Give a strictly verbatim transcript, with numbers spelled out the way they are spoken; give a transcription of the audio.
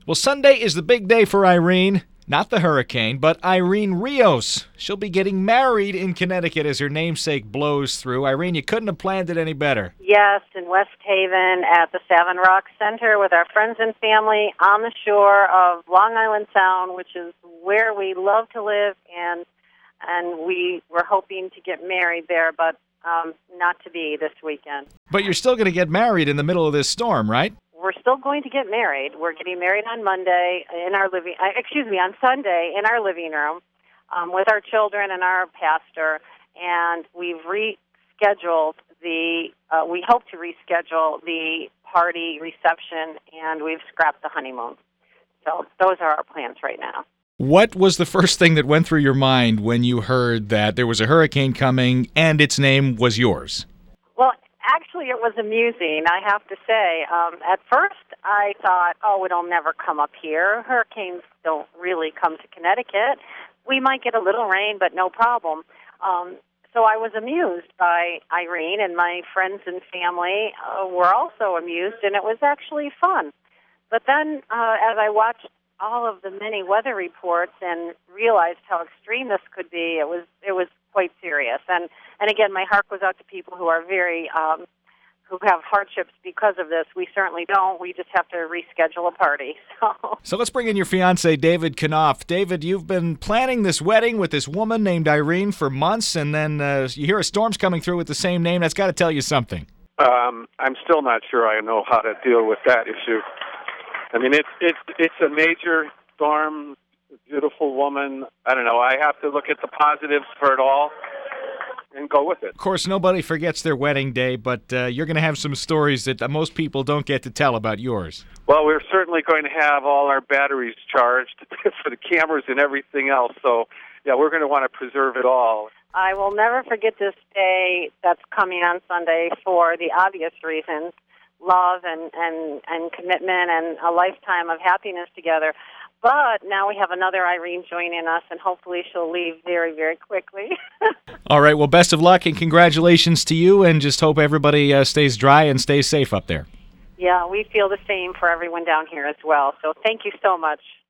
Well, Sunday is the big day for Irene. Not the hurricane, but Irene Rios. She'll be getting married in Connecticut as her namesake blows through. Irene, you couldn't have planned it any better. Yes, in West Haven at the Savin Rock Center with our friends and family on the shore of Long Island Sound, which is where we love to live, and and we were hoping to get married there, but um, not to be this weekend. But you're still going to get married in the middle of this storm, right? We're still going to get married. We're getting married on Monday in our living, uh, excuse me, on Sunday in our living room um, with our children and our pastor, and we've rescheduled the, uh, we hope to reschedule the party reception, and we've scrapped the honeymoon. So those are our plans right now. What was the first thing that went through your mind when you heard that there was a hurricane coming and its name was yours? Well, actually, it was amusing, I have to say. Um, at first, I thought, oh, it'll never come up here. Hurricanes don't really come to Connecticut. We might get a little rain, but no problem. Um, so I was amused by Irene, and my friends and family uh, were also amused, and it was actually fun. But then, uh, as I watched all of the many weather reports and realized how extreme this could be, it was it was quite serious. And and again, my heart goes out to people who are very um, who have hardships because of this. We certainly don't. We just have to reschedule a party. So, so let's bring in your fiancé, David Knopf. David, you've been planning this wedding with this woman named Irene for months, and then uh, you hear a storm's coming through with the same name. That's got to tell you something. Um, I'm still not sure I know how to deal with that issue. I mean, it's it's it's a major storm, beautiful woman. I don't know. I have to look at the positives for it all and go with it. Of course, nobody forgets their wedding day, but uh, you're going to have some stories that uh, most people don't get to tell about yours. Well, we're certainly going to have all our batteries charged for the cameras and everything else. So, yeah, we're going to want to preserve it all. I will never forget this day that's coming on Sunday for the obvious reasons. Love and, and, and commitment and a lifetime of happiness together. But now we have another Irene joining us, and hopefully she'll leave very, very quickly. All right, well, best of luck and congratulations to you, and just hope everybody uh, stays dry and stays safe up there. Yeah, we feel the same for everyone down here as well. So thank you so much.